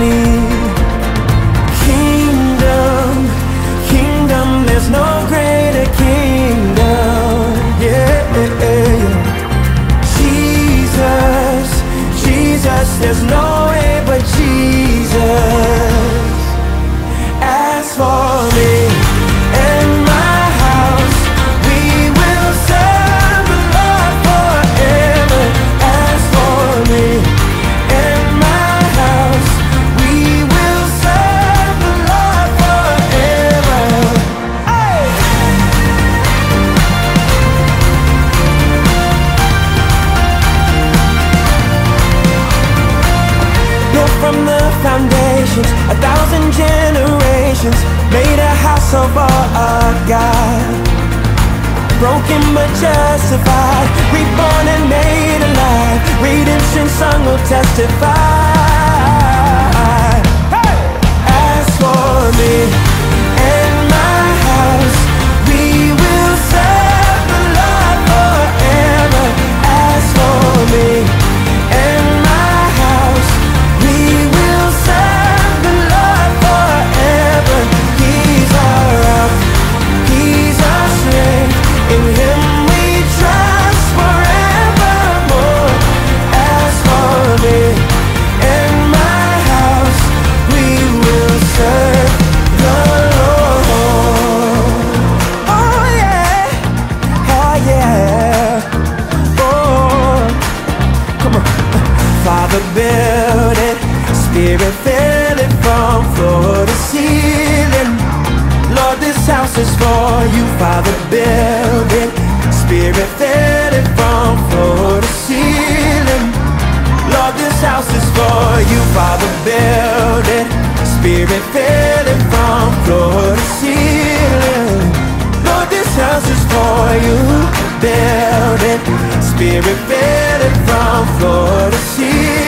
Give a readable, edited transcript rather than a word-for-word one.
me. Kingdom, there's no greater kingdom. Yeah. Jesus, there's no way but Jesus. As for me and my house, we will serve the Lord forever. As for me and my house, we will serve the Lord forever. Hey! Built from the foundations, 1,000 generations, made a house of our God. Broken but justified, reborn and made alive. Redemption song will testify. Hey! As for me and my house, we will serve the Lord forever. As for me and my house, we will serve the Lord forever. He's our rock, He's our strength. In Him we trust forevermore. As for me and my house, we will serve the Lord. Oh yeah, oh yeah, oh. Come on. Father, build it, Spirit fill it from floor to ceiling. Lord, this house is for you. Father, build it, Spirit fill it from floor to ceiling. Lord, this house is for you. Father, build it, Spirit fill it from floor to ceiling. Lord, this house is for you. Build it, Spirit fill it from floor to ceiling.